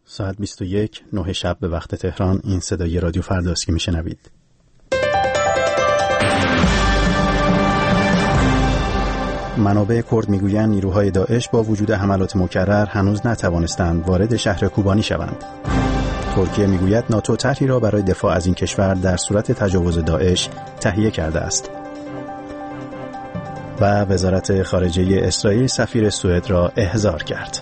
ساعت 21 9 شب به وقت تهران. این صدای رادیو فرداست که میشنوید. منابع کرد میگویند نیروهای داعش با وجود حملات مکرر هنوز نتوانستند وارد شهر کوبانی شوند. ترکیه میگوید ناتو طرحی را برای دفاع از این کشور در صورت تجاوز داعش تهیه کرده است. و وزارت خارجه اسرائیل سفیر سوئد را احضار کرد.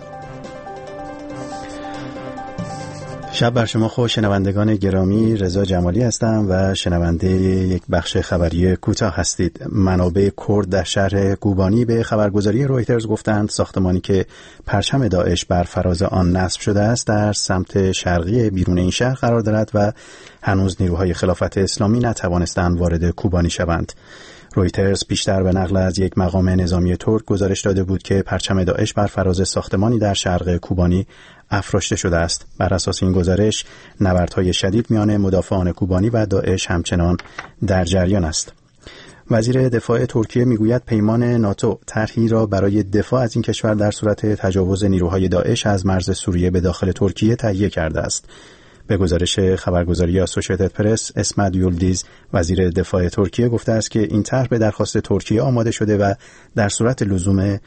شب بر شما خوش شنوندگان گرامی، رضا جمالی هستم و شنونده یک بخش خبری کوتاه هستید. منابع کرد در شهر کوبانی به خبرگزاری رویترز گفتند ساختمانی که پرچم داعش بر فراز آن نصب شده است در سمت شرقی بیرون این شهر قرار دارد و هنوز نیروهای خلافت اسلامی نتوانستند وارد کوبانی شوند. رویترز پیشتر به نقل از یک مقام نظامی ترک گزارش داده بود که پرچم داعش بر فراز ساختمانی در شرق کوبانی افراشته شده است. بر اساس این گزارش نبردهای شدید میان مدافعان کوبانی و داعش همچنان در جریان است. وزیر دفاع ترکیه میگوید پیمان ناتو طرحی را برای دفاع از این کشور در صورت تجاوز نیروهای داعش از مرز سوریه به داخل ترکیه تهیه کرده است. به گزارش خبرگزاری اسوشییتد پرس، اسمت یولدیز وزیر دفاع ترکیه گفته است که این طرح به درخواست ترکیه آماده شده و در صورت لزوم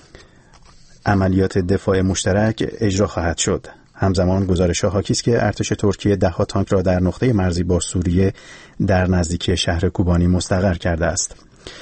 عملیات دفاع مشترک اجرا خواهد شد. همزمان گزارش‌ها حاکی است که ارتش ترکیه 10 تانک را در نقطه مرزی با سوریه در نزدیکی شهر کوبانی مستقر کرده است.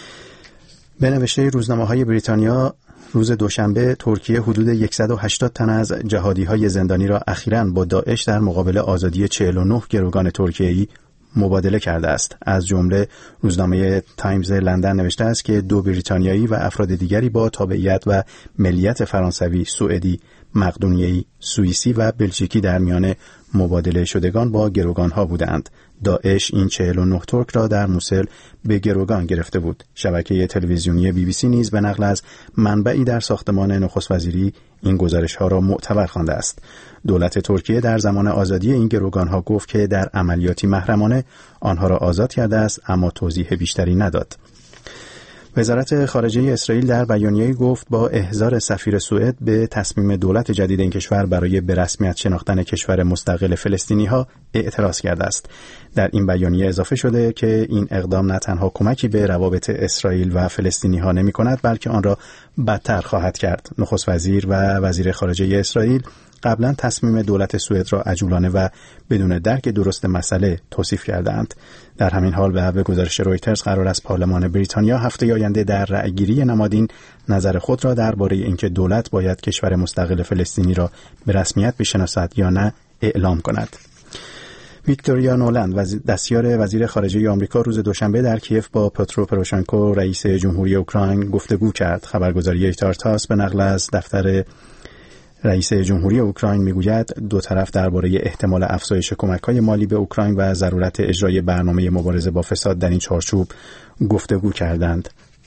به نوشته روزنامه‌های بریتانیا روز دوشنبه ترکیه حدود 180 تن از جهادی‌های زندانی را اخیراً با داعش در مقابل آزادی 49 گروگان ترکیه‌ای مبادله کرده است. از جمله روزنامه تایمز لندن نوشته است که 2 بریتانیایی و افراد دیگری با تابعیت و ملیت فرانسوی، سوئدی، مقدونیه‌ای، سوئیسی و بلژیکی در میان مبادله شدگان با گروگان‌ها بودند. داعش این 49 ترک را در موسل به گروگان گرفته بود. شبکه تلویزیونی BBC نیز به نقل از منبعی در ساختمان نخست وزیری این گزارش‌ها را معتبر خوانده است. دولت ترکیه در زمان آزادی این گروگان‌ها گفت که در عملیاتی محرمانه آنها را آزاد کرده است، اما توضیح بیشتری نداد. وزارت خارجه اسرائیل در بیانیه‌ای گفت با احضار سفیر سوئد به تصمیم دولت جدید این کشور برای به رسمیت شناختن کشور مستقل فلسطینی‌ها اعتراض کرده است. در این بیانیه اضافه شده که این اقدام نه تنها کمکی به روابط اسرائیل و فلسطینی‌ها نمی‌کند بلکه آن را بدتر خواهد کرد. نخست وزیر و وزیر خارجه اسرائیل قبلا تصمیم دولت سوئد را عجولانه و بدون درک درست مسئله توصیف کردند. در همین حال به گزارش رویترز قرار است پارلمان بریتانیا هفته آینده در رأیگیری نمادین نظر خود را درباره اینکه دولت باید کشور مستقل فلسطینی را به رسمیت بشناسد یا نه اعلام کند. ویکتوریا نولند دستیار وزیر خارجه آمریکا روز دوشنبه در کیف با پترو پروشنکو رئیس جمهوری اوکراین گفتگو کرد. خبرگزاری تارتاس به نقل از دفتر رئیس جمهوری اوکراین میگوید دو طرف درباره احتمال افزایش کمک‌های مالی به اوکراین و ضرورت اجرای برنامه مبارزه با فساد در این چارچوب گفتگو کردند.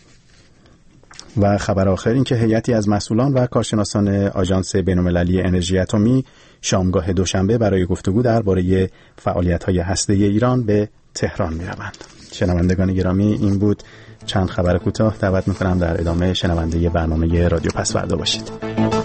و خبر آخر این که هیئتی از مسئولان و کارشناسان آژانس بین‌المللی انرژی اتمی شامگاه دوشنبه برای گفتگو درباره فعالیت‌های هسته‌ای ایران به تهران می‌روند. شنوندگان گرامی، این بود چند خبر کوتاه. دعوت می‌کنم در ادامه شنونده برنامه رادیو پسوردا باشید.